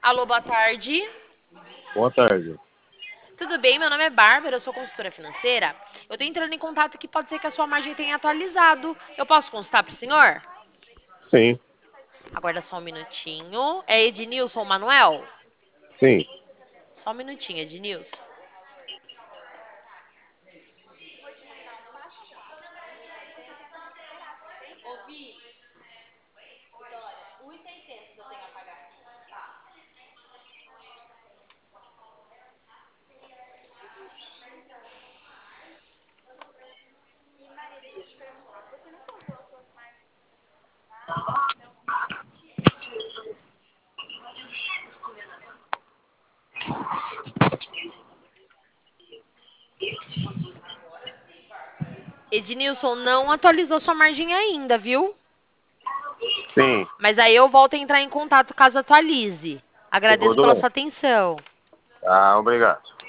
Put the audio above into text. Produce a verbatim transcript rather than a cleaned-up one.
Alô, boa tarde. Boa tarde. Tudo bem? Meu nome é Bárbara, eu sou consultora financeira. Eu tô entrando em contato que pode ser que a sua margem tenha atualizado. Eu posso consultar para o senhor? Sim, Aguarda só um minutinho. É Ednilson Manuel? sim. Só um minutinho, Ednilson. Ednilson, não atualizou sua margem ainda, viu? Sim, Mas aí eu volto a entrar em contato caso atualize. Agradeço tudo pela bem. sua atenção. Ah, obrigado.